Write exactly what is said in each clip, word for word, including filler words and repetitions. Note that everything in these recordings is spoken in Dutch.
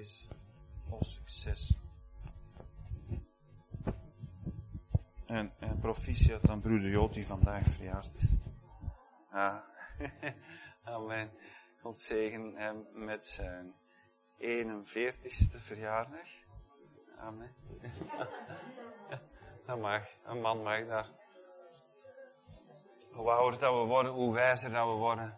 lezen. Hoofdstuk zes. En, en proficiat aan broeder Jood die vandaag verjaard is. Ah. Amen. God zegen hem met zijn eenenveertigste verjaardag. Amen. Dat mag. Een man mag dat. Hoe ouder dat we worden, hoe wijzer dat we worden.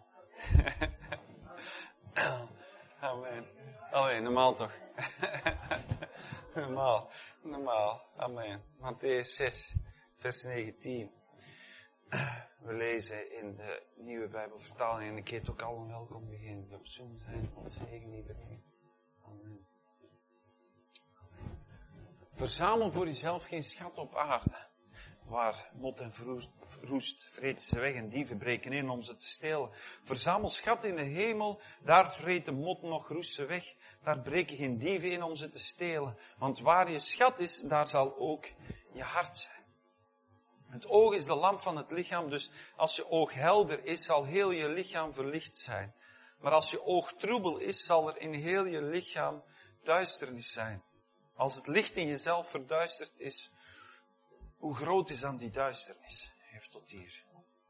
Amen. Allee, normaal toch? normaal. Normaal. Amen. Mattheüs zes, vers negentien. We lezen in de nieuwe Bijbelvertaling en ik heet ook allen welkom degenen die op Zoom zijn. God zegen iedereen. Amen. Verzamel voor jezelf geen schat op aarde, waar mot en roest vreten ze weg en dieven breken in om ze te stelen. Verzamel schat in de hemel, daar vreten mot nog roest ze weg, daar breken geen dieven in om ze te stelen. Want waar je schat is, daar zal ook je hart zijn. Het oog is de lamp van het lichaam, dus als je oog helder is, zal heel je lichaam verlicht zijn. Maar als je oog troebel is, zal er in heel je lichaam duisternis zijn. Als het licht in jezelf verduisterd is, hoe groot is dan die duisternis? Heeft tot hier.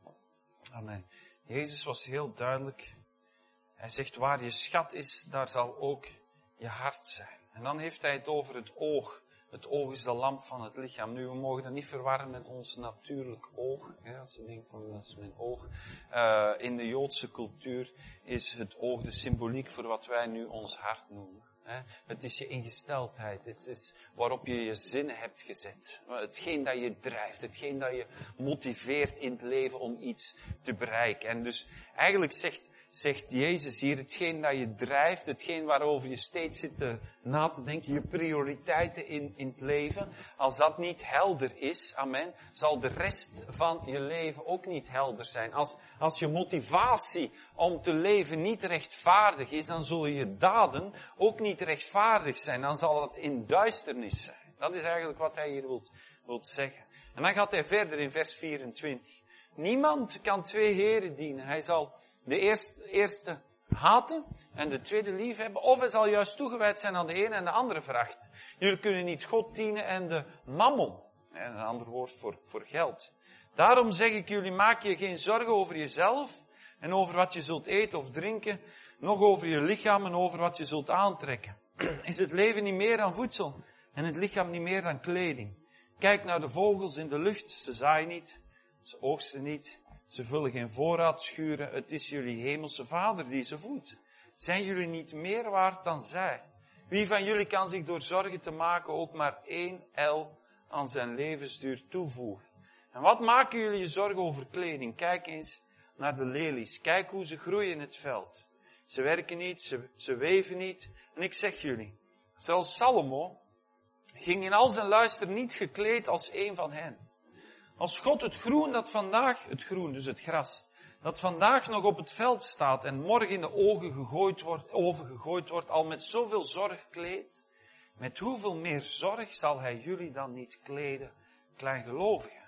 Amen. Jezus was heel duidelijk. Hij zegt, waar je schat is, daar zal ook je hart zijn. En dan heeft hij het over het oog. Het oog is de lamp van het lichaam. Nu, we mogen dat niet verwarren met ons natuurlijk oog. Ja, als je denkt van, dat is mijn oog. Uh, in de Joodse cultuur is het oog de symboliek voor wat wij nu ons hart noemen. Het is je ingesteldheid, het is waarop je je zinnen hebt gezet. Hetgeen dat je drijft, hetgeen dat je motiveert in het leven om iets te bereiken. En dus eigenlijk zegt, zegt Jezus hier, hetgeen dat je drijft, hetgeen waarover je steeds zit te, na te denken, je prioriteiten in, in het leven, als dat niet helder is, amen, zal de rest van je leven ook niet helder zijn. Als, als je motivatie om te leven niet rechtvaardig is, dan zullen je daden ook niet rechtvaardig zijn. Dan zal het in duisternis zijn. Dat is eigenlijk wat hij hier wilt, wilt zeggen. En dan gaat hij verder in vers vierentwintig. Niemand kan twee heren dienen. Hij zal de eerste, eerste haten en de tweede lief hebben. Of hij zal juist toegewijd zijn aan de ene en de andere verachten. Jullie kunnen niet God dienen en de mammon. En een ander woord voor, voor geld. Daarom zeg ik jullie, maak je geen zorgen over jezelf en over wat je zult eten of drinken, nog over je lichaam en over wat je zult aantrekken. Is het leven niet meer dan voedsel en het lichaam niet meer dan kleding? Kijk naar de vogels in de lucht, ze zaaien niet, ze oogsten niet, ze vullen geen voorraadschuren, het is jullie hemelse Vader die ze voedt. Zijn jullie niet meer waard dan zij? Wie van jullie kan zich door zorgen te maken ook maar één el aan zijn levensduur toevoegen? En wat maken jullie je zorgen over kleding? Kijk eens naar de lelies. Kijk hoe ze groeien in het veld. Ze werken niet, ze, ze weven niet. En ik zeg jullie, zelfs Salomo ging in al zijn luister niet gekleed als een van hen. Als God het groen dat vandaag, het groen, dus het gras, dat vandaag nog op het veld staat en morgen in de ogen gegooid wordt, oven gegooid wordt, al met zoveel zorg kleedt, met hoeveel meer zorg zal hij jullie dan niet kleden, kleingelovigen?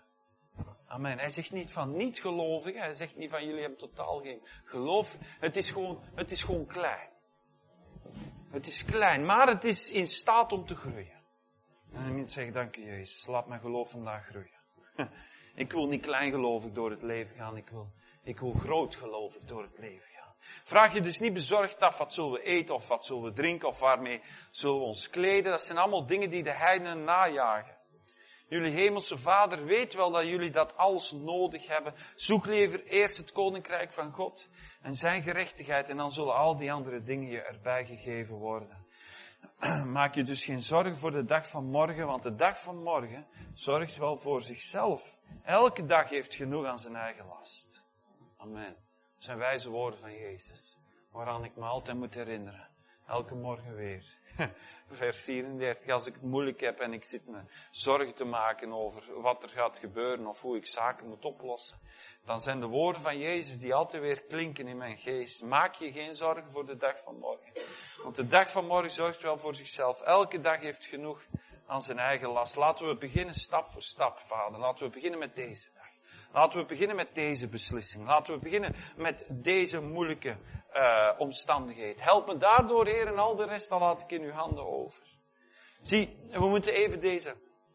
Amen. Hij zegt niet van niet-gelovigen, hij zegt niet van jullie hebben totaal geen geloof. Het is gewoon, het is gewoon klein. Het is klein, maar het is in staat om te groeien. En dan moet je zeggen, dank u Jezus, laat mijn geloof vandaag groeien. Ik wil niet kleingelovig door het leven gaan, ik wil, ik wil grootgelovig door het leven gaan. Vraag je dus niet bezorgd af, wat zullen we eten of wat zullen we drinken of waarmee zullen we ons kleden. Dat zijn allemaal dingen die de heidenen najagen. Jullie hemelse Vader weet wel dat jullie dat alles nodig hebben. Zoek liever eerst het koninkrijk van God en zijn gerechtigheid en dan zullen al die andere dingen je erbij gegeven worden. Maak je dus geen zorgen voor de dag van morgen, want de dag van morgen zorgt wel voor zichzelf. Elke dag heeft genoeg aan zijn eigen last. Amen. Dat zijn wijze woorden van Jezus, waaraan ik me altijd moet herinneren. Elke morgen weer. Vers vierendertig, als ik het moeilijk heb en ik zit me zorgen te maken over wat er gaat gebeuren of hoe ik zaken moet oplossen, dan zijn de woorden van Jezus die altijd weer klinken in mijn geest. Maak je geen zorgen voor de dag van morgen. Want de dag van morgen zorgt wel voor zichzelf. Elke dag heeft genoeg aan zijn eigen last. Laten we beginnen stap voor stap, Vader. Laten we beginnen met deze dag. Laten we beginnen met deze beslissing. Laten we beginnen met deze moeilijke uh, omstandigheden. Help me daardoor, Heer, en al de rest, dan laat ik in uw handen over. Zie, we moeten even deze,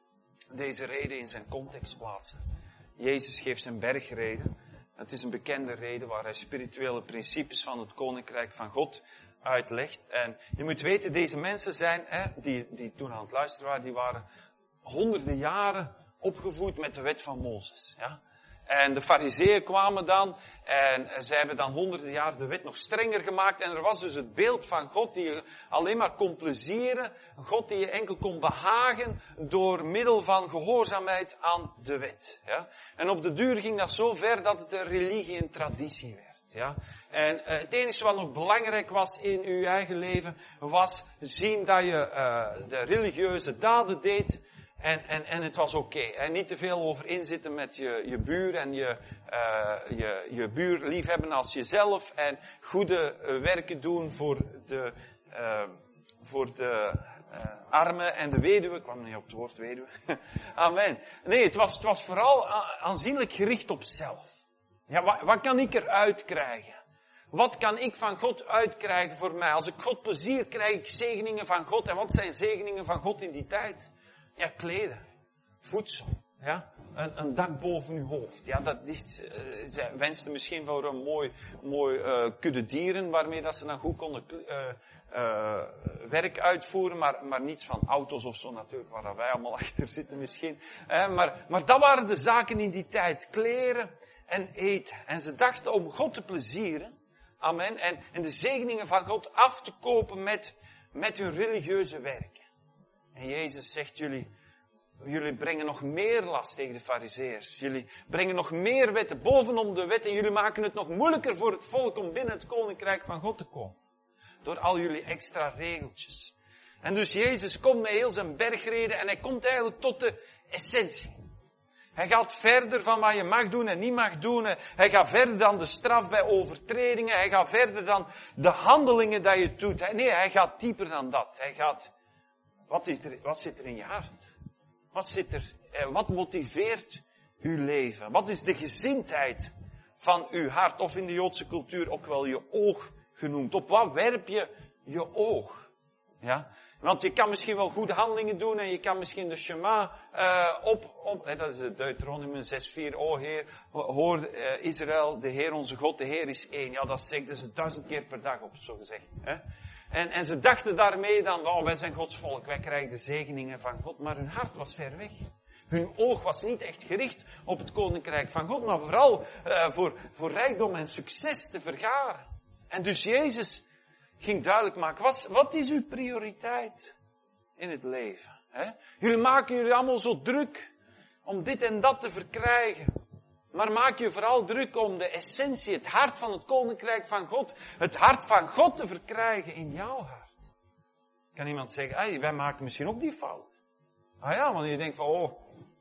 deze reden in zijn context plaatsen. Jezus geeft zijn bergreden. Het is een bekende reden waar hij spirituele principes van het koninkrijk van God uitlegt. En je moet weten, deze mensen zijn, hè, die, die toen aan het luisteren waren, die waren honderden jaren opgevoed met de wet van Mozes. Ja? En de fariseeën kwamen dan en zij hebben dan honderden jaar de wet nog strenger gemaakt. En er was dus het beeld van God die je alleen maar kon plezieren. Een God die je enkel kon behagen door middel van gehoorzaamheid aan de wet. Ja? En op de duur ging dat zo ver dat het een religie en traditie werd. Ja? En uh, het enige wat nog belangrijk was in uw eigen leven was zien dat je uh, de religieuze daden deed. En, en, en het was oké. Okay. En niet te veel over inzitten met je, je buur en je, uh, je, je buur liefhebben als jezelf. En goede uh, werken doen voor de, uh, voor de uh, armen en de weduwe. Ik kwam niet op het woord weduwe. Amen. Nee, het was, het was vooral aanzienlijk gericht op zelf. Ja, wat, wat kan ik eruit krijgen? Wat kan ik van God uitkrijgen voor mij? Als ik God plezier krijg, ik zegeningen van God. En wat zijn zegeningen van God in die tijd? Ja, kleden, voedsel, ja, een, een dak boven uw hoofd. Ja, dat is, uh, zij wensten misschien voor een mooi, mooi uh, kudde dieren waarmee dat ze dan goed konden uh, uh, werk uitvoeren, maar, maar niets van auto's of zo natuurlijk, waar wij allemaal achter zitten misschien. Uh, maar, maar dat waren de zaken in die tijd, kleren en eten. En ze dachten om God te plezieren, amen, en, en de zegeningen van God af te kopen met, met hun religieuze werken. En Jezus zegt, jullie, jullie brengen nog meer last tegen de fariseërs. Jullie brengen nog meer wetten bovenop de wet en jullie maken het nog moeilijker voor het volk om binnen het koninkrijk van God te komen. Door al jullie extra regeltjes. En dus Jezus komt met heel zijn bergreden en hij komt eigenlijk tot de essentie. Hij gaat verder van wat je mag doen en niet mag doen. Hij gaat verder dan de straf bij overtredingen. Hij gaat verder dan de handelingen dat je doet. Nee, hij gaat dieper dan dat. Hij gaat... Wat, is er, wat zit er in je hart? Wat zit er, eh, wat motiveert uw leven? Wat is de gezindheid van uw hart? Of in de Joodse cultuur ook wel je oog genoemd. Op wat werp je je oog? Ja? Want je kan misschien wel goede handelingen doen en je kan misschien de Shema uh, op, op hè, dat is het Deuteronomium zes vier, o Heer, hoor uh, Israël, de Heer onze God, de Heer is één. Ja, dat zeggen ze duizend keer per dag op, zo gezegd. Hè? En, en ze dachten daarmee dan, oh, wij zijn Gods volk, wij krijgen de zegeningen van God. Maar hun hart was ver weg. Hun oog was niet echt gericht op het koninkrijk van God, maar vooral uh, voor, voor rijkdom en succes te vergaren. En dus Jezus ging duidelijk maken, wat, wat is uw prioriteit in het leven? Hè? Jullie maken jullie allemaal zo druk om dit en dat te verkrijgen. Maar maak je vooral druk om de essentie, het hart van het koninkrijk van God, het hart van God te verkrijgen in jouw hart. Kan iemand zeggen, hey, wij maken misschien ook die fout. Ah ja, want je denkt van, oh,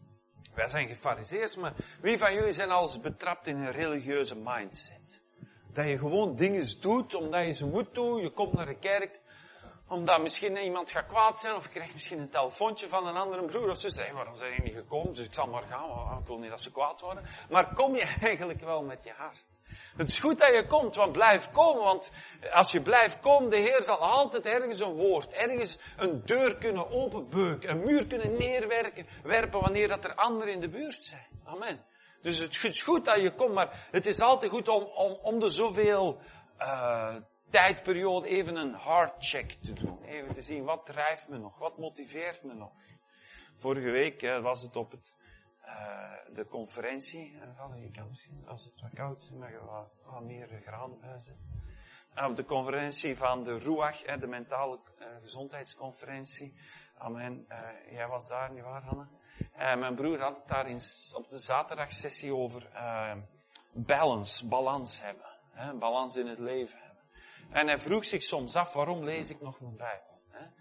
wij zijn gefariseerd, maar wie van jullie zijn al eens betrapt in een religieuze mindset? Dat je gewoon dingen doet omdat je ze moet doen, je komt naar de kerk, omdat misschien iemand gaat kwaad zijn, of je krijgt misschien een telefoontje van een andere broer of zus. Hé, hey, waarom zijn je niet gekomen? Dus ik zal maar gaan, maar ik wil niet dat ze kwaad worden. Maar kom je eigenlijk wel met je hart? Het is goed dat je komt, want blijf komen, want als je blijft komen, de Heer zal altijd ergens een woord, ergens een deur kunnen openbeuken, een muur kunnen neerwerken, werpen wanneer dat er anderen in de buurt zijn. Amen. Dus het is goed dat je komt, maar het is altijd goed om, om, om de zoveel, uh, tijdperiode even een heartcheck te doen. Even te zien, wat drijft me nog? Wat motiveert me nog? Vorige week hè, was het op het, uh, de conferentie. Uh, je kan misschien, als het wat koud is, mag je wat, wat meer graden bijzetten. Uh, op de conferentie van de Ruach, hè, de mentale uh, gezondheidsconferentie. Amen. Uh, jij was daar, nietwaar, Hanne? Uh, mijn broer had het daar in, op de zaterdagsessie over uh, balance, balans hebben. Hè, balans in het leven. En hij vroeg zich soms af, waarom lees ik nog mijn Bijbel?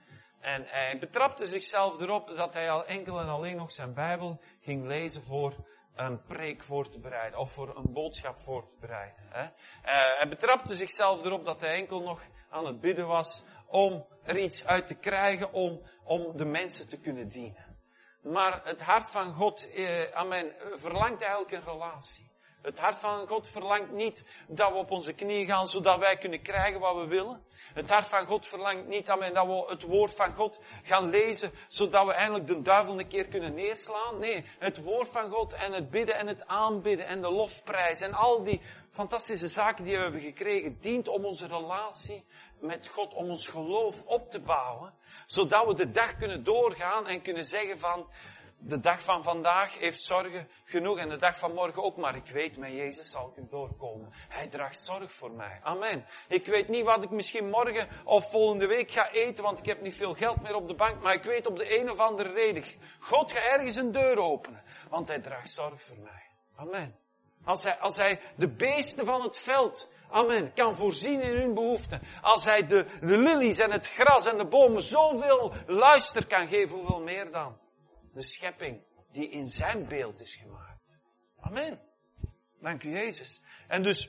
En hij betrapte zichzelf erop dat hij al enkel en alleen nog zijn Bijbel ging lezen voor een preek voor te bereiden, of voor een boodschap voor te bereiden. Hij betrapte zichzelf erop dat hij enkel nog aan het bidden was om er iets uit te krijgen, om, om de mensen te kunnen dienen. Maar het hart van God, eh, amen, verlangt eigenlijk een relatie. Het hart van God verlangt niet dat we op onze knieën gaan, zodat wij kunnen krijgen wat we willen. Het hart van God verlangt niet, amen, dat we het woord van God gaan lezen, zodat we eindelijk de duivel een keer kunnen neerslaan. Nee, het woord van God en het bidden en het aanbidden en de lofprijs en al die fantastische zaken die we hebben gekregen, dient om onze relatie met God, om ons geloof op te bouwen, zodat we de dag kunnen doorgaan en kunnen zeggen van, de dag van vandaag heeft zorgen genoeg en de dag van morgen ook, maar ik weet, met Jezus zal ik er doorkomen. Hij draagt zorg voor mij. Amen. Ik weet niet wat ik misschien morgen of volgende week ga eten, want ik heb niet veel geld meer op de bank, maar ik weet op de een of andere reden, God gaat ergens een deur openen, want hij draagt zorg voor mij. Amen. Als hij, als hij de beesten van het veld, amen, kan voorzien in hun behoeften. Als hij de, de lelies en het gras en de bomen zoveel luister kan geven, hoeveel meer dan de schepping die in zijn beeld is gemaakt. Amen. Dank u Jezus. En dus,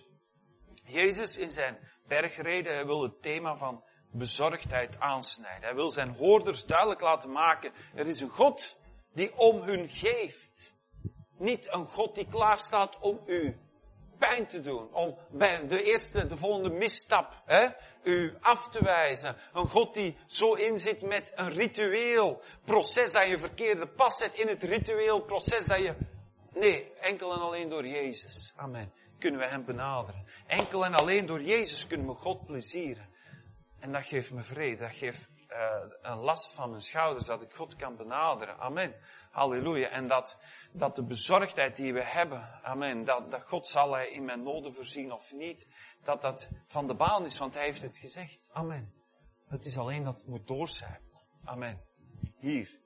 Jezus in zijn bergreden, hij wil het thema van bezorgdheid aansnijden. Hij wil zijn hoorders duidelijk laten maken, er is een God die om hun geeft. Niet een God die klaar staat om u pijn te doen. Om bij de eerste, de volgende misstap, hè, u af te wijzen. Een God die zo inzit met een ritueel proces dat je verkeerde pas zet in het ritueel proces dat je... Nee, enkel en alleen door Jezus. Amen. Kunnen we hem benaderen. Enkel en alleen door Jezus kunnen we God plezieren. En dat geeft me vrede. Dat geeft uh, een last van mijn schouders dat ik God kan benaderen. Amen. Halleluja. En dat, dat de bezorgdheid die we hebben, amen, dat, dat God zal hij in mijn noden voorzien of niet, dat dat van de baan is, want hij heeft het gezegd. Amen. Het is alleen dat het moet doorcijpelen. Amen. Hier.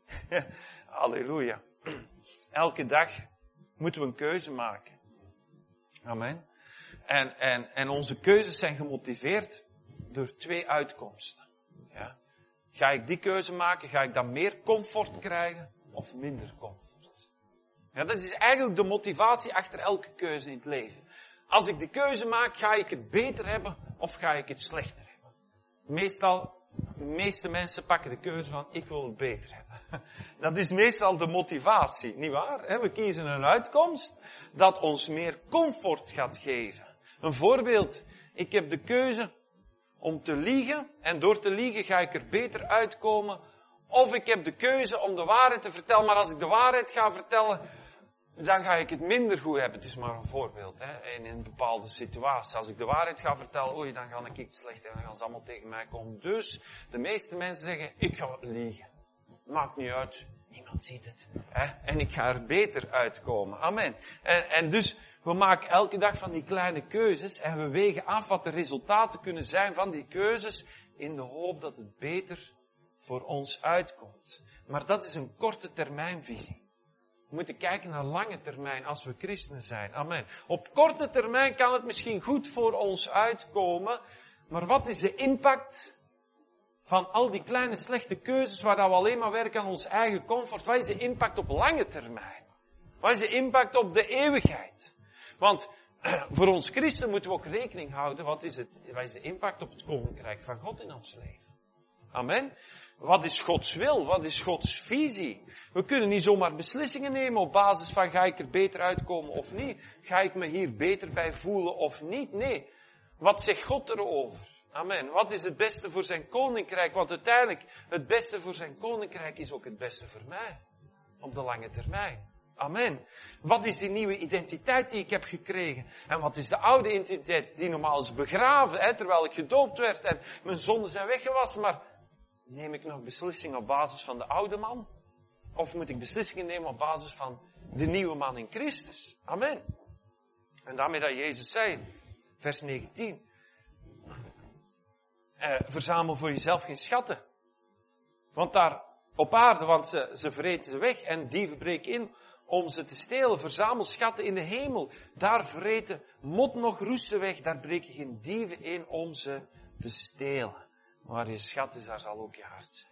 Halleluja. Elke dag moeten we een keuze maken. Amen. En, en, en onze keuzes zijn gemotiveerd door twee uitkomsten. Ja. Ga ik die keuze maken, ga ik dan meer comfort krijgen of minder comfort? Ja, dat is eigenlijk de motivatie achter elke keuze in het leven. Als ik de keuze maak, ga ik het beter hebben of ga ik het slechter hebben? Meestal, de meeste mensen pakken de keuze van ik wil het beter hebben. Dat is meestal de motivatie, nietwaar? We kiezen een uitkomst dat ons meer comfort gaat geven. Een voorbeeld, ik heb de keuze om te liegen en door te liegen ga ik er beter uitkomen. Of ik heb de keuze om de waarheid te vertellen, maar als ik de waarheid ga vertellen, dan ga ik het minder goed hebben. Het is maar een voorbeeld, hè, in een bepaalde situatie. Als ik de waarheid ga vertellen, oei, dan ga ik iets slechter en dan gaan ze allemaal tegen mij komen. Dus, de meeste mensen zeggen, ik ga liegen. Maakt niet uit, niemand ziet het. Hè, en ik ga er beter uitkomen. Amen. En, en dus, we maken elke dag van die kleine keuzes en we wegen af wat de resultaten kunnen zijn van die keuzes in de hoop dat het beter voor ons uitkomt. Maar dat is een korte termijnvisie. We moeten kijken naar lange termijn als we christenen zijn. Amen. Op korte termijn kan het misschien goed voor ons uitkomen, maar wat is de impact van al die kleine slechte keuzes waar we alleen maar werken aan ons eigen comfort? Wat is de impact op lange termijn? Wat is de impact op de eeuwigheid? Want voor ons christen moeten we ook rekening houden, wat is, het, wat is de impact op het koninkrijk van God in ons leven? Amen. Wat is Gods wil? Wat is Gods visie? We kunnen niet zomaar beslissingen nemen op basis van ga ik er beter uitkomen of niet? Ga ik me hier beter bij voelen of niet? Nee. Wat zegt God erover? Amen. Wat is het beste voor zijn koninkrijk? Want uiteindelijk, het beste voor zijn koninkrijk is ook het beste voor mij. Op de lange termijn. Amen. Wat is die nieuwe identiteit die ik heb gekregen? En wat is de oude identiteit die normaal is begraven, hè, terwijl ik gedoopt werd en mijn zonden zijn weggewassen, maar neem ik nog beslissingen op basis van de oude man? Of moet ik beslissingen nemen op basis van de nieuwe man in Christus? Amen. En daarmee dat Jezus zei, vers negentien, eh, verzamel voor jezelf geen schatten. Want daar op aarde, want ze, ze vreten ze weg en dieven breken in om ze te stelen. Verzamel schatten in de hemel. Daar vreten mot nog roesten weg. Daar breken geen dieven in om ze te stelen. Waar je schat is, daar zal ook je hart zijn.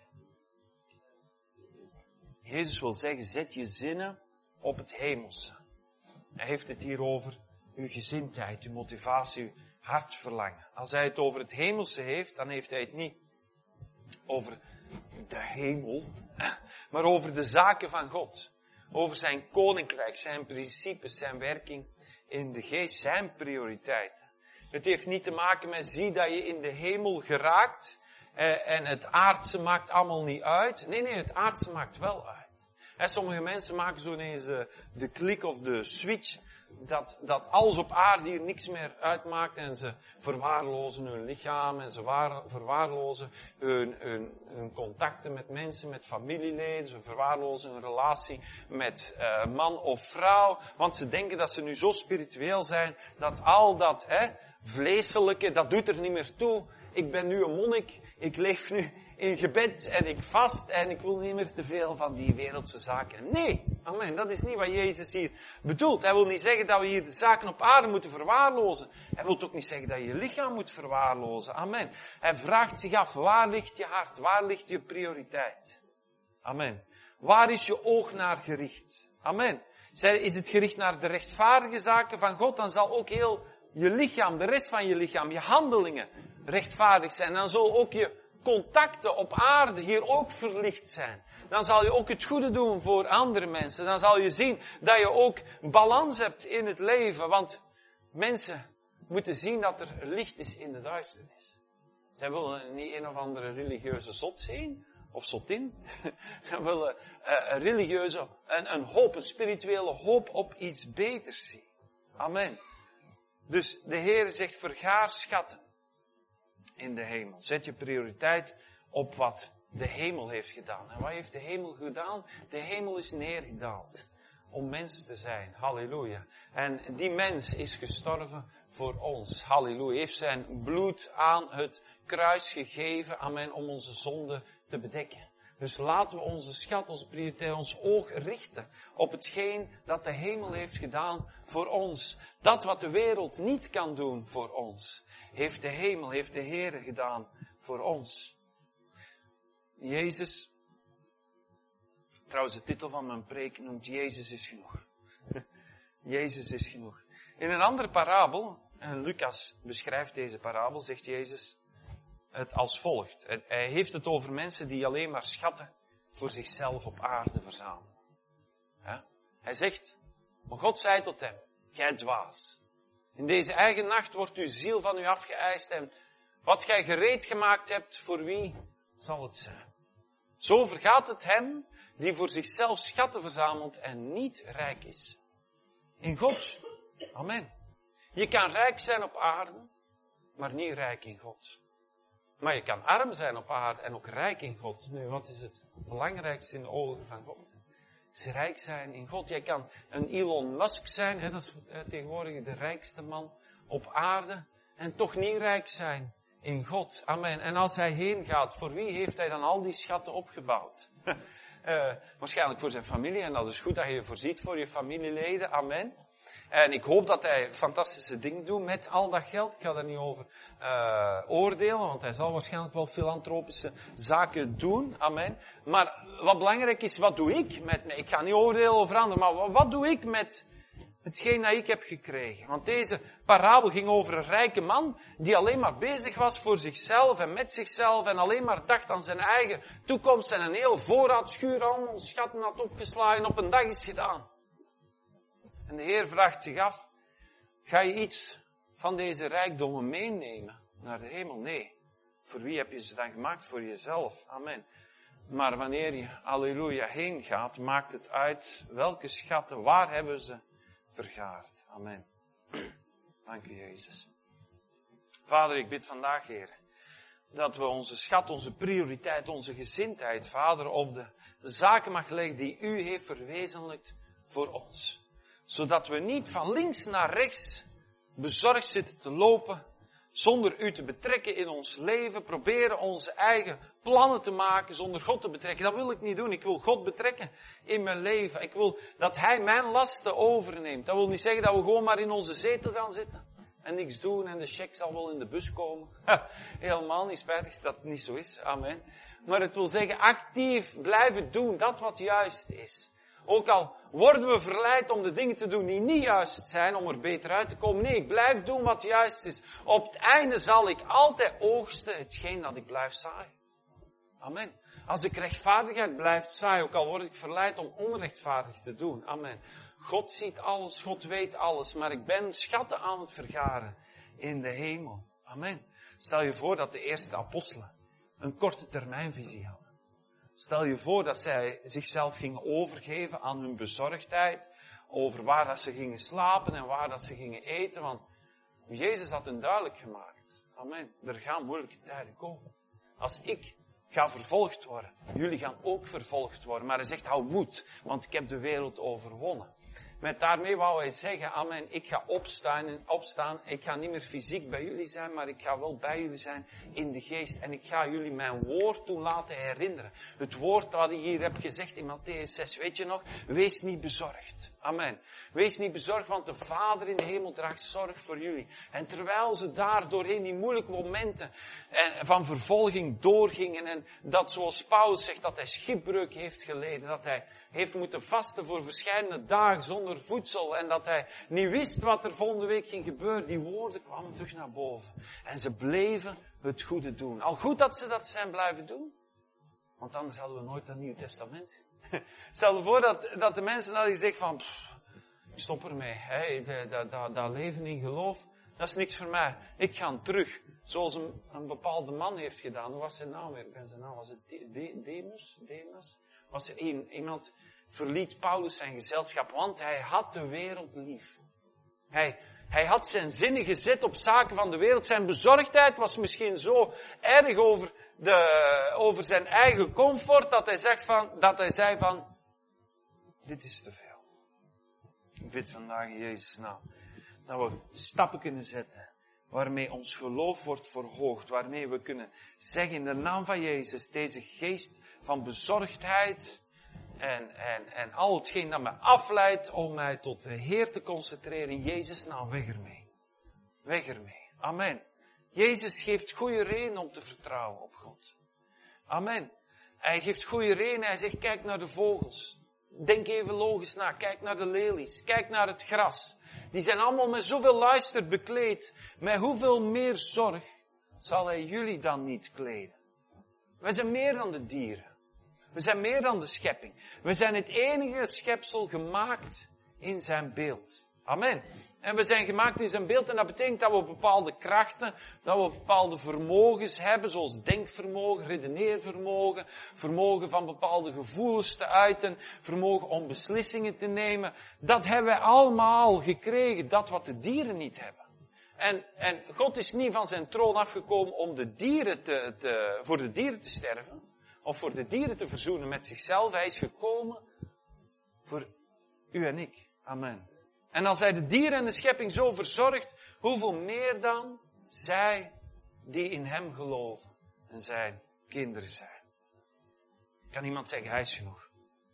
Jezus wil zeggen, zet je zinnen op het hemelse. Hij heeft het hier over uw gezindheid, uw motivatie, uw hartverlangen. Als hij het over het hemelse heeft, dan heeft hij het niet over de hemel, maar over de zaken van God. Over zijn koninkrijk, zijn principes, zijn werking in de geest zijn prioriteiten. Het heeft niet te maken met zie dat je in de hemel geraakt eh, en het aardse maakt allemaal niet uit. Nee, nee, het aardse maakt wel uit. En sommige mensen maken zo ineens uh, de klik of de switch dat, dat alles op aarde hier niks meer uitmaakt en ze verwaarlozen hun lichaam en ze waar, verwaarlozen hun, hun, hun contacten met mensen, met familieleden, ze verwaarlozen hun relatie met uh, man of vrouw, want ze denken dat ze nu zo spiritueel zijn dat al dat hè, vleeselijke, dat doet er niet meer toe. Ik ben nu een monnik, ik leef nu in gebed en ik vast en ik wil niet meer te veel van die wereldse zaken. Nee, amen, dat is niet wat Jezus hier bedoelt. Hij wil niet zeggen dat we hier de zaken op aarde moeten verwaarlozen. Hij wil ook niet zeggen dat je je lichaam moet verwaarlozen. Amen. Hij vraagt zich af, waar ligt je hart? Waar ligt je prioriteit? Amen. Waar is je oog naar gericht? Amen. Is het gericht naar de rechtvaardige zaken van God, dan zal ook heel je lichaam, de rest van je lichaam, je handelingen rechtvaardig zijn. Dan zal ook je contacten op aarde hier ook verlicht zijn. Dan zal je ook het goede doen voor andere mensen. Dan zal je zien dat je ook balans hebt in het leven. Want mensen moeten zien dat er licht is in de duisternis. Zij willen niet een of andere religieuze zot zien, of zotin. Zij willen uh, een religieuze, een, een hoop, een spirituele hoop op iets beters zien. Amen. Dus de Heer zegt, vergaar schatten in de hemel. Zet je prioriteit op wat de hemel heeft gedaan. En wat heeft de hemel gedaan? De hemel is neergedaald om mens te zijn. Halleluja. En die mens is gestorven voor ons. Halleluja. Heeft zijn bloed aan het kruis gegeven. Amen. Om onze zonde te bedekken. Dus laten we onze schat, onze prioriteit, ons oog richten op hetgeen dat de hemel heeft gedaan voor ons. Dat wat de wereld niet kan doen voor ons, heeft de hemel, heeft de Heere gedaan voor ons. Jezus, trouwens de titel van mijn preek noemt Jezus is genoeg. Jezus is genoeg. In een andere parabel, en Lucas beschrijft deze parabel, zegt Jezus het als volgt. Hij heeft het over mensen die alleen maar schatten voor zichzelf op aarde verzamelen. Ja? Hij zegt, maar God zei tot hem, gij dwaas. In deze eigen nacht wordt uw ziel van u afgeëist en wat gij gereed gemaakt hebt, voor wie zal het zijn? Zo vergaat het hem die voor zichzelf schatten verzamelt en niet rijk is. In God. Amen. Je kan rijk zijn op aarde, maar niet rijk in God. Maar je kan arm zijn op aarde en ook rijk in God. Nu, wat is het belangrijkste in de ogen van God? Het is rijk zijn in God. Jij kan een Elon Musk zijn, hè, dat is eh, tegenwoordig de rijkste man op aarde, en toch niet rijk zijn in God. Amen. En als hij heen gaat, voor wie heeft hij dan al die schatten opgebouwd? uh, waarschijnlijk voor zijn familie, en dat is goed dat je je voorziet voor je familieleden. Amen. En ik hoop dat hij fantastische dingen doet met al dat geld. Ik ga daar niet over uh, oordelen, want hij zal waarschijnlijk wel filantropische zaken doen. Amen. Maar wat belangrijk is, wat doe ik met... Nee, ik ga niet oordelen over anderen, maar wat, wat doe ik met hetgeen dat ik heb gekregen? Want deze parabel ging over een rijke man die alleen maar bezig was voor zichzelf en met zichzelf en alleen maar dacht aan zijn eigen toekomst en een heel voorraadschuur allemaal schatten had opgeslagen op een dag is gedaan. En de Heer vraagt zich af, ga je iets van deze rijkdommen meenemen naar de hemel? Nee. Voor wie heb je ze dan gemaakt? Voor jezelf. Amen. Maar wanneer je, halleluja, heen gaat, maakt het uit welke schatten, waar hebben ze vergaard. Amen. Dank u, Jezus. Vader, ik bid vandaag, Heer, dat we onze schat, onze prioriteit, onze gezindheid, Vader, op de zaken mag leggen die u heeft verwezenlijkt voor ons. Zodat we niet van links naar rechts bezorgd zitten te lopen, zonder u te betrekken in ons leven, proberen onze eigen plannen te maken zonder God te betrekken. Dat wil ik niet doen. Ik wil God betrekken in mijn leven. Ik wil dat Hij mijn lasten overneemt. Dat wil niet zeggen dat we gewoon maar in onze zetel gaan zitten en niks doen en de cheque zal wel in de bus komen. Helemaal niet, spijtig dat het niet zo is. Amen. Maar het wil zeggen actief blijven doen dat wat juist is. Ook al worden we verleid om de dingen te doen die niet juist zijn, om er beter uit te komen. Nee, ik blijf doen wat juist is. Op het einde zal ik altijd oogsten hetgeen dat ik blijf zaaien. Amen. Als ik rechtvaardigheid blijf zaaien, ook al word ik verleid om onrechtvaardig te doen. Amen. God ziet alles, God weet alles, maar ik ben schatten aan het vergaren in de hemel. Amen. Stel je voor dat de eerste apostelen een korte termijnvisie hadden. Stel je voor dat zij zichzelf gingen overgeven aan hun bezorgdheid over waar dat ze gingen slapen en waar dat ze gingen eten, want Jezus had hen duidelijk gemaakt. Amen. Er gaan moeilijke tijden komen. Als ik ga vervolgd worden, jullie gaan ook vervolgd worden. Maar hij zegt, hou moed, want ik heb de wereld overwonnen. Met daarmee wou hij zeggen, amen, ik ga opstaan en opstaan. Ik ga niet meer fysiek bij jullie zijn, maar ik ga wel bij jullie zijn in de geest. En ik ga jullie mijn woord toen laten herinneren. Het woord dat ik hier heb gezegd in Mattheüs zes, weet je nog? Wees niet bezorgd. Amen. Wees niet bezorgd, want de Vader in de hemel draagt zorg voor jullie. En terwijl ze daar doorheen die moeilijke momenten van vervolging doorgingen, en dat zoals Paulus zegt, dat hij schipbreuk heeft geleden, dat hij heeft moeten vasten voor verschillende dagen zonder voedsel, en dat hij niet wist wat er volgende week ging gebeuren, die woorden kwamen terug naar boven. En ze bleven het goede doen. Al goed dat ze dat zijn blijven doen, want anders hadden we nooit dat Nieuwe Testament. Stel je voor dat, dat de mensen hadden gezegd van, pff, stop ermee, hè, dat, dat, dat leven in geloof, dat is niks voor mij. Ik ga terug, zoals een, een bepaalde man heeft gedaan. Hoe was zijn naam weer? Ik ben zijn naam, was het De, De, Demus? Demus? Was er een, iemand verliet Paulus zijn gezelschap, want hij had de wereld lief. Hij, hij had zijn zinnen gezet op zaken van de wereld. Zijn bezorgdheid was misschien zo erg over, de, over zijn eigen comfort, dat hij, zegt van, dat hij zei van, dit is te veel. Ik bid vandaag in Jezus' naam, dat we stappen kunnen zetten, waarmee ons geloof wordt verhoogd, waarmee we kunnen zeggen in de naam van Jezus, deze geest van bezorgdheid en, en, en al hetgeen dat mij afleidt om mij tot de Heer te concentreren, in Jezus' naam, weg ermee. Weg ermee. Amen. Jezus geeft goede reden om te vertrouwen op God. Amen. Hij geeft goede reden, hij zegt, kijk naar de vogels. Denk even logisch na, kijk naar de lelies, kijk naar het gras. Die zijn allemaal met zoveel luister bekleed. Met hoeveel meer zorg zal hij jullie dan niet kleden? Wij zijn meer dan de dieren. We zijn meer dan de schepping. We zijn het enige schepsel gemaakt in zijn beeld. Amen. En we zijn gemaakt in zijn beeld en dat betekent dat we bepaalde krachten, dat we bepaalde vermogens hebben, zoals denkvermogen, redeneervermogen, vermogen van bepaalde gevoelens te uiten, vermogen om beslissingen te nemen. Dat hebben wij allemaal gekregen, dat wat de dieren niet hebben. En, en God is niet van zijn troon afgekomen om de dieren te, te, voor de dieren te sterven, of voor de dieren te verzoenen met zichzelf. Hij is gekomen voor u en ik. Amen. En als hij de dieren en de schepping zo verzorgt, hoeveel meer dan zij die in hem geloven en zijn kinderen zijn. Kan iemand zeggen, hij is genoeg?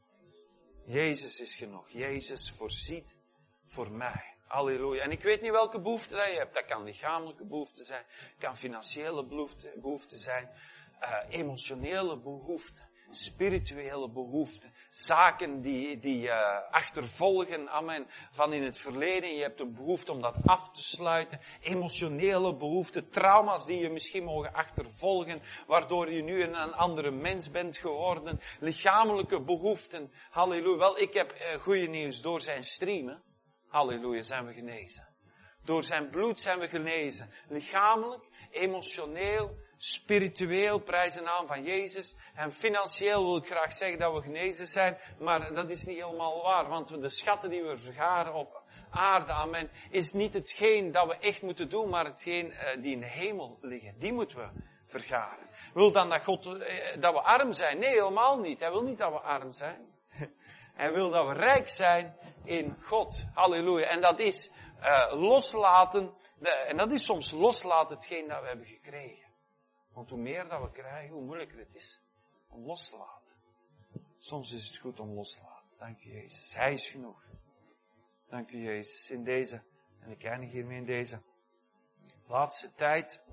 Jezus is genoeg. Jezus voorziet voor mij. Halleluja. En ik weet niet welke behoefte dat je hebt. Dat kan lichamelijke behoefte zijn, kan financiële behoefte, behoefte zijn, uh, emotionele behoefte, spirituele behoeften, zaken die, die uh, achtervolgen, amen, van in het verleden. Je hebt een behoefte om dat af te sluiten. Emotionele behoeften, trauma's die je misschien mogen achtervolgen, waardoor je nu een, een andere mens bent geworden. Lichamelijke behoeften, halleluja. Wel, ik heb uh, goede nieuws, door zijn streamen, halleluja, zijn we genezen. Door zijn bloed zijn we genezen. Lichamelijk, emotioneel, spiritueel, prijs en naam van Jezus. En financieel wil ik graag zeggen dat we genezen zijn, maar dat is niet helemaal waar, want de schatten die we vergaren op aarde, amen, is niet hetgeen dat we echt moeten doen, maar hetgeen uh, die in de hemel liggen. Die moeten we vergaren. Wil dan dat God, uh, dat we arm zijn? Nee, helemaal niet. Hij wil niet dat we arm zijn. Hij wil dat we rijk zijn in God. Halleluja. En dat is uh, loslaten, de, en dat is soms loslaten hetgeen dat we hebben gekregen. Want hoe meer dat we krijgen, hoe moeilijker het is om los te laten. Soms is het goed om los te laten. Dank u Jezus. Hij is genoeg. Dank u Jezus. In deze, en ik eindig hiermee in deze laatste tijd,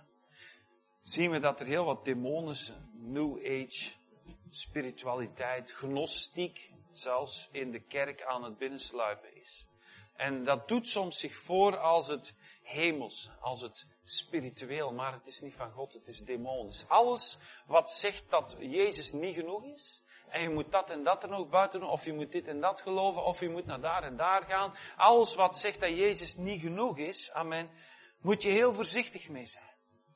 zien we dat er heel wat demonische, New Age, spiritualiteit, gnostiek, zelfs in de kerk aan het binnensluipen is. En dat doet soms zich voor als het hemels, als het spiritueel, maar het is niet van God, het is demonisch. Alles wat zegt dat Jezus niet genoeg is En je moet dat en dat er nog buiten doen. Of je moet dit en dat geloven. Of je moet naar daar en daar gaan. Alles wat zegt dat Jezus niet genoeg is. Amen. Moet je heel voorzichtig mee zijn.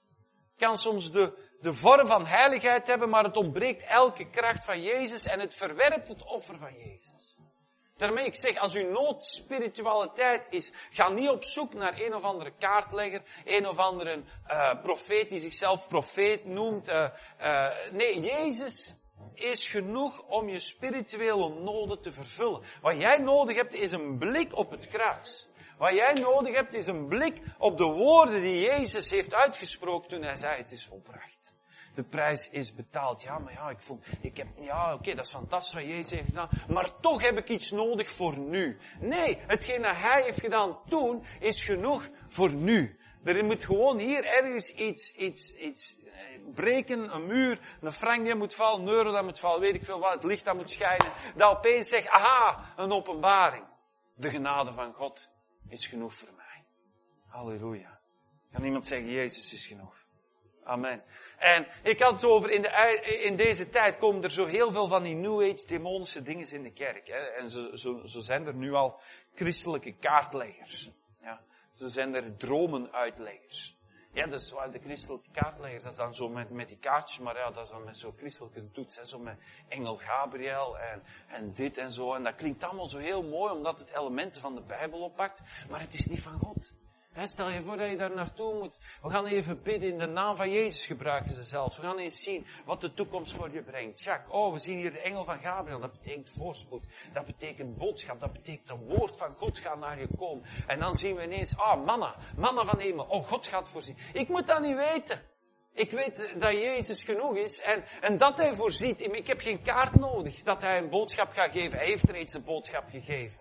Je kan soms de, de vorm van heiligheid hebben. Maar het ontbreekt elke kracht van Jezus. En het verwerpt het offer van Jezus. Daarmee ik zeg, als uw nood spiritualiteit is, ga niet op zoek naar een of andere kaartlegger, een of andere uh, profeet die zichzelf profeet noemt. Uh, uh, nee, Jezus is genoeg om je spirituele noden te vervullen. Wat jij nodig hebt is een blik op het kruis. Wat jij nodig hebt is een blik op de woorden die Jezus heeft uitgesproken toen hij zei, het is volbracht. De prijs is betaald. Ja, maar ja, ik voel, ik heb, ja, oké, okay, dat is fantastisch wat Jezus heeft gedaan. Maar toch heb ik iets nodig voor nu. Nee, hetgeen dat hij heeft gedaan toen, is genoeg voor nu. Er moet gewoon hier ergens iets, iets, iets breken, een muur, een frank die moet vallen, een euro dat moet vallen, weet ik veel wat, het licht dat moet schijnen. Dat opeens zegt, aha, een openbaring. De genade van God is genoeg voor mij. Halleluja. Kan iemand zeggen, Jezus is genoeg? Amen. En ik had het over, in, de, in deze tijd komen er zo heel veel van die New Age demonische dingen in de kerk. Hè. En zo, zo, zo zijn er nu al christelijke kaartleggers. Ja. Zo zijn er dromenuitleggers. Ja, dat is waar de christelijke kaartleggers, dat is dan zo met, met die kaartjes, maar ja, dat is dan met zo'n christelijke toets, hè, zo met engel Gabriel en, en dit en zo. En dat klinkt allemaal zo heel mooi, omdat het elementen van de Bijbel oppakt, maar het is niet van God. He, stel je voor dat je daar naartoe moet. We gaan even bidden in de naam van Jezus, gebruiken ze zelfs. We gaan eens zien wat de toekomst voor je brengt. Tjak, oh, we zien hier de engel van Gabriel. Dat betekent voorspoed. Dat betekent boodschap. Dat betekent het woord van God gaat naar je komen. En dan zien we ineens, ah, manna. Manna van de hemel. Oh, God gaat voorzien. Ik moet dat niet weten. Ik weet dat Jezus genoeg is en, en dat Hij voorziet. Ik heb geen kaart nodig dat Hij een boodschap gaat geven. Hij heeft reeds een boodschap gegeven.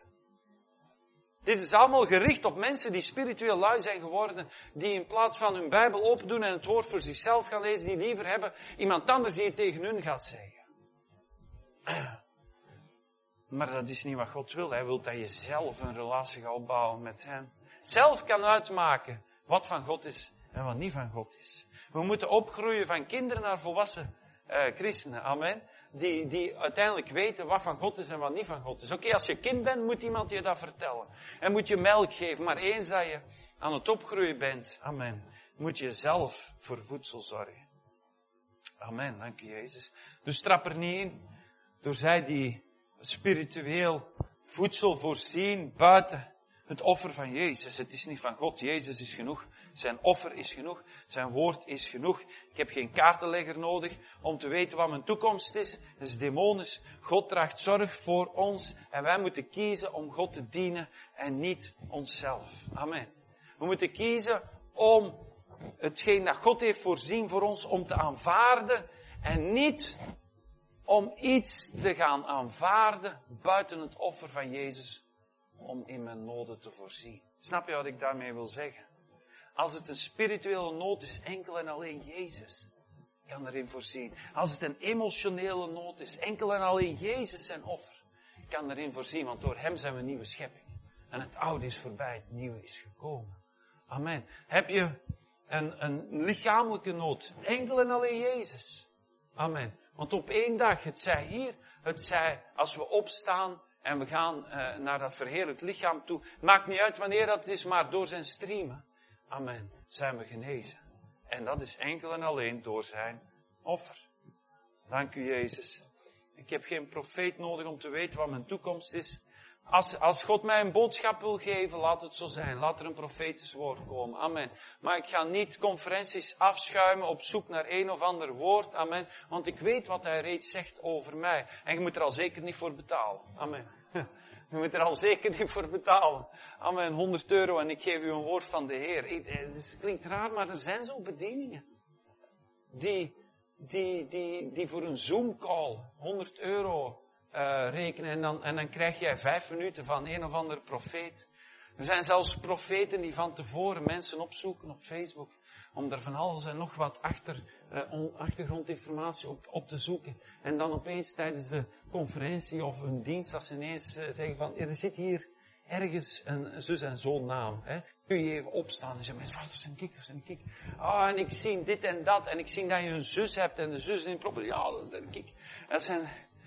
Dit is allemaal gericht op mensen die spiritueel lui zijn geworden, die in plaats van hun Bijbel open doen en het woord voor zichzelf gaan lezen, die liever hebben iemand anders die het tegen hun gaat zeggen. Maar dat is niet wat God wil. Hij wil dat je zelf een relatie gaat opbouwen met Hem. Zelf kan uitmaken wat van God is en wat niet van God is. We moeten opgroeien van kinderen naar volwassen uh, christenen. Amen. Die, die uiteindelijk weten wat van God is en wat niet van God is. Oké, okay, als je kind bent, moet iemand je dat vertellen. En moet je melk geven. Maar eens dat je aan het opgroeien bent, amen, moet je zelf voor voedsel zorgen. Amen, dank u Jezus. Dus trap er niet in. Door zij die spiritueel voedsel voorzien buiten het offer van Jezus. Het is niet van God. Jezus is genoeg. Zijn offer is genoeg. Zijn woord is genoeg. Ik heb geen kaartenlegger nodig om te weten wat mijn toekomst is. Dat is demonisch. God draagt zorg voor ons. En wij moeten kiezen om God te dienen en niet onszelf. Amen. We moeten kiezen om hetgeen dat God heeft voorzien voor ons om te aanvaarden. En niet om iets te gaan aanvaarden buiten het offer van Jezus. Om in mijn noden te voorzien. Snap je wat ik daarmee wil zeggen? Als het een spirituele nood is, enkel en alleen Jezus kan erin voorzien. Als het een emotionele nood is, enkel en alleen Jezus zijn offer kan erin voorzien. Want door Hem zijn we nieuwe schepping. En het oude is voorbij, het nieuwe is gekomen. Amen. Heb je een, een lichamelijke nood, enkel en alleen Jezus. Amen. Want op één dag, het zij hier, het zij als we opstaan en we gaan uh, naar dat verheerlijkt lichaam toe. Maakt niet uit wanneer dat is, maar door zijn striemen. Amen. Zijn we genezen. En dat is enkel en alleen door zijn offer. Dank u Jezus. Ik heb geen profeet nodig om te weten wat mijn toekomst is. Als, als God mij een boodschap wil geven, laat het zo zijn. Laat er een profetisch woord komen. Amen. Maar ik ga niet conferenties afschuimen op zoek naar een of ander woord. Amen. Want ik weet wat Hij reeds zegt over mij. En je moet er al zeker niet voor betalen. Amen. Je moet er al zeker niet voor betalen. Amen. honderd euro en ik geef u een woord van de Heer. Het klinkt raar, maar er zijn zo bedieningen. Die, die, die, die voor een Zoom-call honderd euro Uh, rekenen en dan, en dan krijg jij vijf minuten van een of andere profeet. Er zijn zelfs profeten die van tevoren mensen opzoeken op Facebook om er van alles en nog wat achter, uh, on, achtergrondinformatie op, op te zoeken. En dan opeens tijdens de conferentie of een dienst dat ze ineens uh, zeggen van er zit hier ergens een zus en zo'n naam. Hè? Kun je even opstaan en zeggen, wat is een kik, dat is een kik. Ah, en ik zie dit en dat en ik zie dat je een zus hebt en de zus in probleem. Ja, dat is een kik. Dat zijn...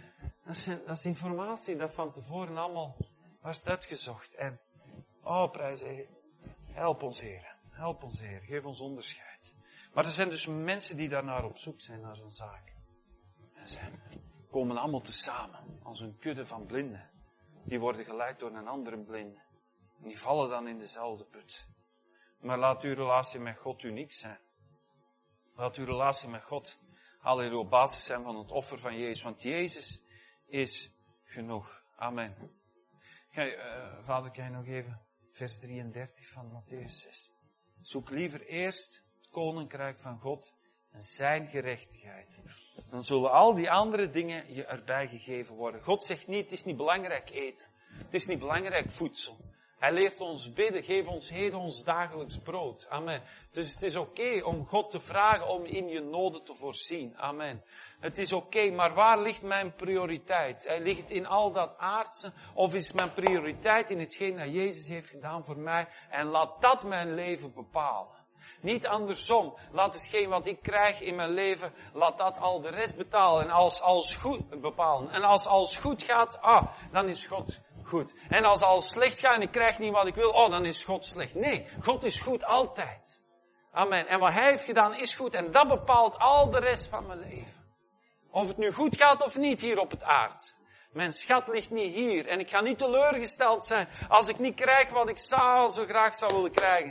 Dat is, dat is informatie dat van tevoren allemaal was uitgezocht. En, oh, prijs, help ons, Heer. Help ons, Heer. Geef ons onderscheid. Maar er zijn dus mensen die daarnaar op zoek zijn, naar zo'n zaak. En ze komen allemaal tezamen, als een kudde van blinden. Die worden geleid door een andere blinde. En die vallen dan in dezelfde put. Maar laat uw relatie met God uniek zijn. Laat uw relatie met God, halleluja, op basis zijn van het offer van Jezus. Want Jezus is genoeg. Amen. Kan je, uh, vader, kan je nog even vers drieëndertig van Mattheüs zes. Zoek liever eerst het koninkrijk van God en zijn gerechtigheid. Dan zullen al die andere dingen je erbij gegeven worden. God zegt niet, het is niet belangrijk eten. Het is niet belangrijk voedsel. Hij leert ons bidden, geef ons heden ons dagelijks brood. Amen. Dus het is oké okay om God te vragen om in je noden te voorzien. Amen. Het is oké, okay, maar waar ligt mijn prioriteit? Ligt het in al dat aardse? Of is mijn prioriteit in hetgeen dat Jezus heeft gedaan voor mij? En laat dat mijn leven bepalen. Niet andersom. Laat hetgeen wat ik krijg in mijn leven, laat dat al de rest betalen. En als alles goed bepalen. En als alles goed gaat, ah, dan is God goed. En als alles slecht gaat en ik krijg niet wat ik wil, oh, dan is God slecht. Nee, God is goed altijd. Amen. En wat Hij heeft gedaan is goed en dat bepaalt al de rest van mijn leven. Of het nu goed gaat of niet hier op het aard. Mijn schat ligt niet hier. En ik ga niet teleurgesteld zijn als ik niet krijg wat ik zou, zo graag zou willen krijgen.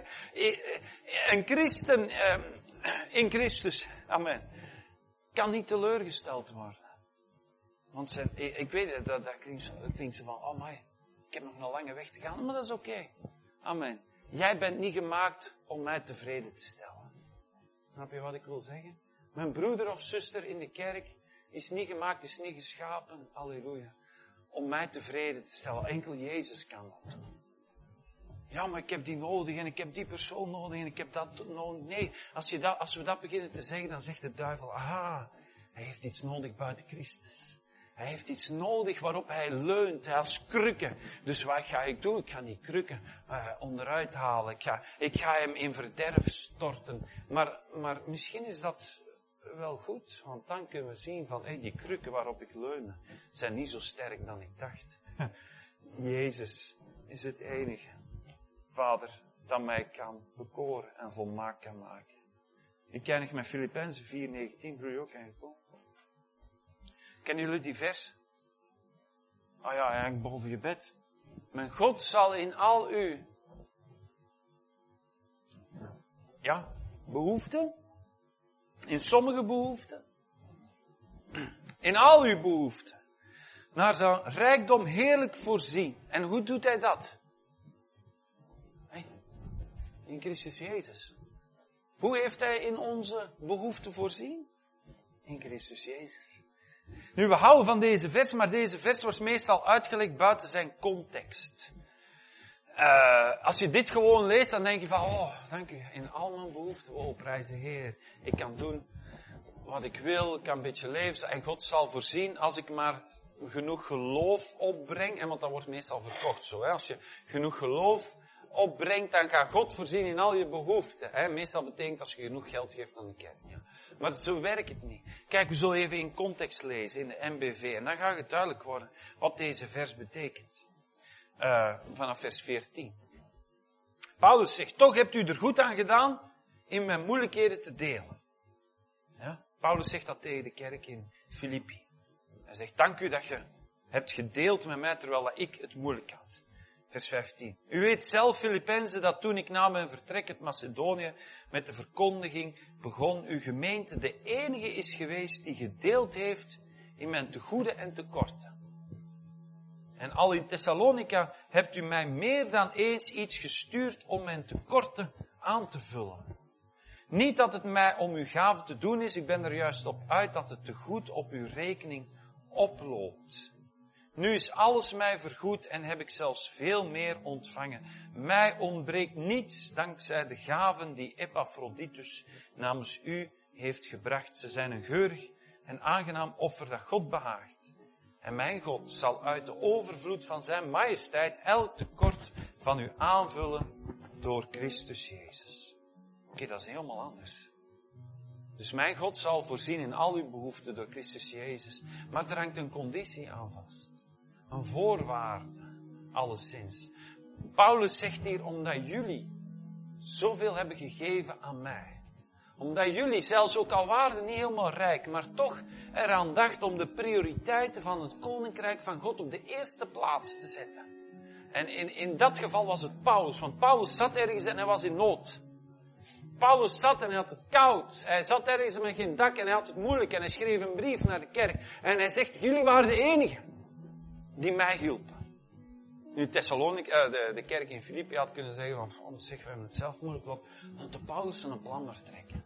Een christen in Christus, amen, kan niet teleurgesteld worden. Want ze, ik weet, dat, dat klinkt, dat klinkt zo van, oh my, ik heb nog een lange weg te gaan. Maar dat is oké. Okay. Amen. Jij bent niet gemaakt om mij tevreden te stellen. Snap je wat ik wil zeggen? Mijn broeder of zuster in de kerk is niet gemaakt, is niet geschapen, halleluja, om mij tevreden te stellen. Enkel Jezus kan dat doen. Ja, maar ik heb die nodig en ik heb die persoon nodig en ik heb dat nodig. Nee, als, je dat, als we dat beginnen te zeggen, dan zegt de duivel, aha, hij heeft iets nodig buiten Christus. Hij heeft iets nodig waarop hij leunt, als krukken. Dus wat ga ik doen? Ik ga die krukken uh, onderuit halen. Ik ga, ik ga hem in verderf storten. Maar, maar misschien is dat wel goed, want dan kunnen we zien van, hey, die krukken waarop ik leun, zijn niet zo sterk dan ik dacht. Jezus is het enige, Vader, dat mij kan bekoren en volmaakt kan maken. Ik ken nog met Filippenzen vier negentien, broer je ook eigenlijk. Kennen jullie die vers? Ah ja, eigenlijk boven je bed. Mijn God zal in al uw, ja, behoeften, in sommige behoeften, in al uw behoeften, naar zijn rijkdom heerlijk voorzien. En hoe doet hij dat? Hey, in Christus Jezus. Hoe heeft hij in onze behoeften voorzien? In Christus Jezus. Nu, we houden van deze vers, maar deze vers wordt meestal uitgelegd buiten zijn context. Uh, als je dit gewoon leest, dan denk je van, oh, dank u, in al mijn behoeften, oh, prijs de Heer. Ik kan doen wat ik wil, ik kan een beetje leven, en God zal voorzien als ik maar genoeg geloof opbreng. En want dat wordt meestal verkocht zo, hè. Als je genoeg geloof opbrengt, dan gaat God voorzien in al je behoeften. Hè. Meestal betekent als je genoeg geld geeft aan de kerk. Ja. Maar zo werkt het niet. Kijk, we zullen even in context lezen, in de M B V. En dan gaat het duidelijk worden wat deze vers betekent. Uh, vanaf vers veertien. Paulus zegt, toch hebt u er goed aan gedaan in mijn moeilijkheden te delen. Ja? Paulus zegt dat tegen de kerk in Filippi. Hij zegt, dank u dat je hebt gedeeld met mij terwijl ik het moeilijk had. Vers vijftien. U weet zelf, Filippenzen, dat toen ik na mijn vertrek uit Macedonië met de verkondiging begon, uw gemeente de enige is geweest die gedeeld heeft in mijn tegoeden en tekorten. En al in Thessalonica hebt u mij meer dan eens iets gestuurd om mijn tekorten aan te vullen. Niet dat het mij om uw gave te doen is, ik ben er juist op uit dat het tegoed op uw rekening oploopt. Nu is alles mij vergoed en heb ik zelfs veel meer ontvangen. Mij ontbreekt niets dankzij de gaven die Epaphroditus namens u heeft gebracht. Ze zijn een geurig en aangenaam offer dat God behaagt. En mijn God zal uit de overvloed van zijn majesteit elk tekort van u aanvullen door Christus Jezus. Oké, okay, dat is helemaal anders. Dus mijn God zal voorzien in al uw behoeften door Christus Jezus. Maar er hangt een conditie aan vast. Een voorwaarde, alleszins. Paulus zegt hier, omdat jullie zoveel hebben gegeven aan mij. Omdat jullie, zelfs ook al waren niet helemaal rijk, maar toch eraan dacht om de prioriteiten van het Koninkrijk van God op de eerste plaats te zetten. En in, in dat geval was het Paulus, want Paulus zat ergens en hij was in nood. Paulus zat en hij had het koud. Hij zat ergens met geen dak en hij had het moeilijk en hij schreef een brief naar de kerk. En hij zegt, jullie waren de enigen die mij hielpen. Nu Thessalonica, de, de kerk in Filippi had kunnen zeggen, van, oh, zeg, we hebben het zelf moeilijk, want de Paulus een plan maar trekken.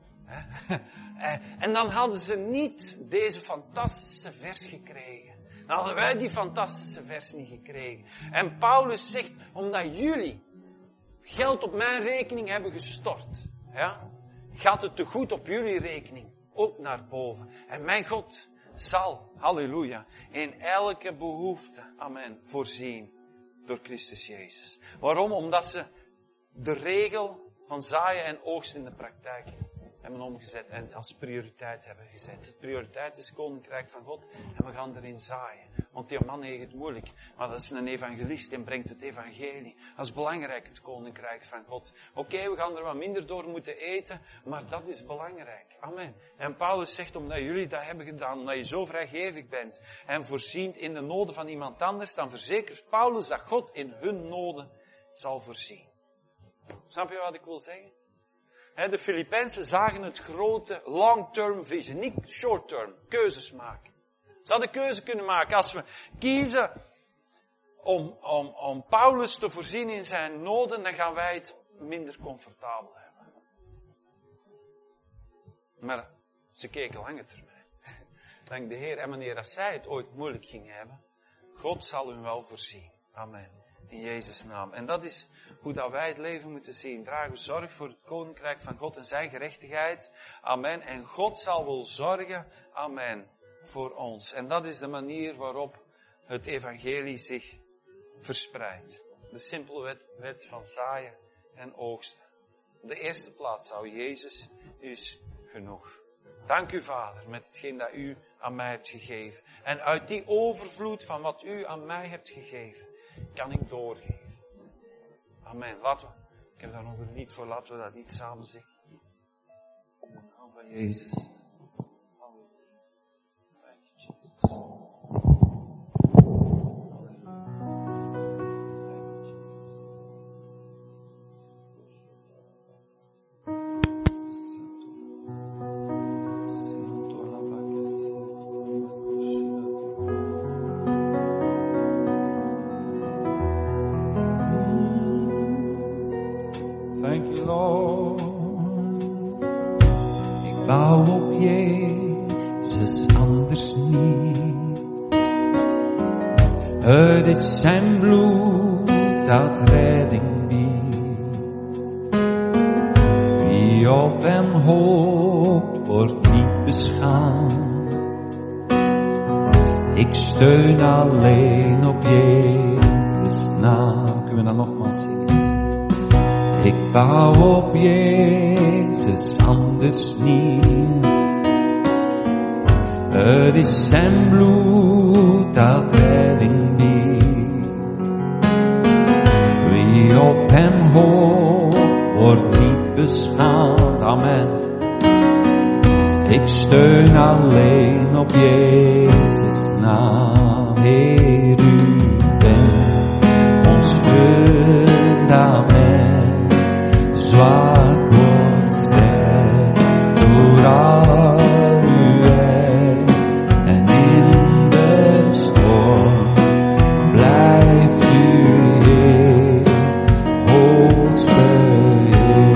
En dan hadden ze niet deze fantastische vers gekregen. Dan hadden wij die fantastische vers niet gekregen. En Paulus zegt, omdat jullie geld op mijn rekening hebben gestort, ja, gaat het te goed op jullie rekening ook naar boven. En mijn God zal, halleluja, in elke behoefte, amen, voorzien door Christus Jezus. Waarom? Omdat ze de regel van zaaien en oogsten in de praktijk hebben omgezet en als prioriteit hebben gezet. De prioriteit is het Koninkrijk van God en we gaan erin zaaien. Want die man heeft het moeilijk, maar dat is een evangelist en brengt het evangelie. Dat is belangrijk, het Koninkrijk van God. Oké, okay, we gaan er wat minder door moeten eten, maar dat is belangrijk. Amen. En Paulus zegt, omdat jullie dat hebben gedaan, omdat je zo vrijgevig bent en voorziet in de noden van iemand anders, dan verzekert Paulus dat God in hun noden zal voorzien. Snap je wat ik wil zeggen? De Filipijnsen zagen het grote long-term vision, niet short-term, keuzes maken. Ze hadden keuze kunnen maken. Als we kiezen om, om, om Paulus te voorzien in zijn noden, dan gaan wij het minder comfortabel hebben. Maar ze keken lange termijn. Dank de Heer. En wanneer als zij het ooit moeilijk gingen hebben, God zal hun wel voorzien. Amen. In Jezus' naam. En dat is hoe dat wij het leven moeten zien. Dragen zorg voor het Koninkrijk van God en zijn gerechtigheid. Amen. En God zal wel zorgen. Amen. Voor ons. En dat is de manier waarop het evangelie zich verspreidt. De simpele wet, wet van zaaien en oogsten. Op de eerste plaats zou Jezus is genoeg. Dank u, Vader, met hetgeen dat u aan mij hebt gegeven. En uit die overvloed van wat u aan mij hebt gegeven, kan ik doorgeven. Amen. Laten we, ik heb daar nog een lied voor, laten we dat niet samen zingen. In de naam van Jezus. Het is zijn bloed dat redding biedt. Wie op hem hoopt, wordt niet beschaamd. Ik steun alleen op Jezus naam. Kunnen we dat nogmaals zingen? Ik bouw op Jezus, anders niet. Het is zijn bloed dat redding biedt. Wie op hem hoopt, wordt niet beschaamd. Amen. Ik steun alleen op Jezus naam. Heer, u bent ons fundament. Zwak wordt sterk door al uw recht. En in de storm blijft u Heer, hoogste Heer.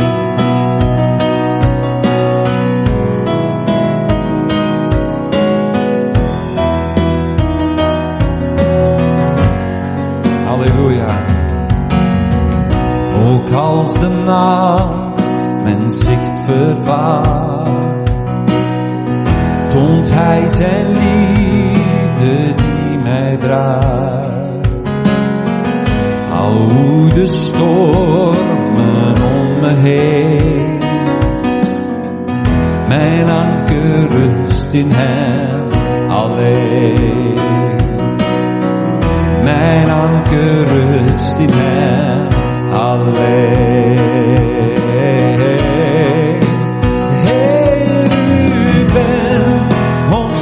Halleluja. Ook als de nacht mijn zicht vervaagt, toont hij zijn liefde die mij draagt. Al woeden stormen om me heen, Mijn anker rust in hem alleen. Mijn anker rust in hem alleen. Heer, u bent ons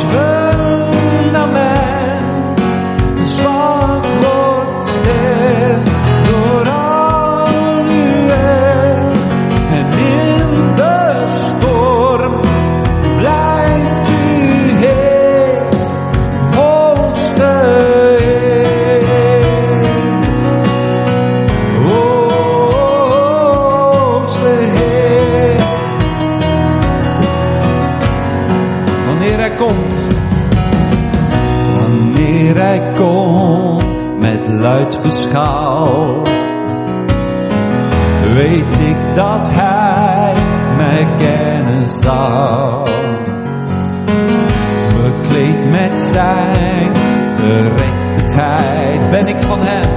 fundament. Zwak wordt sterk door al uw werk. En in de storm blijft u Heer, hoogste Heer. Hoogste Heer. Wanneer hij komt, wanneer hij komt met luid geschouw, weet ik dat hij mij kennen zal. Bekleed met zijn gerechtigheid ben ik van hem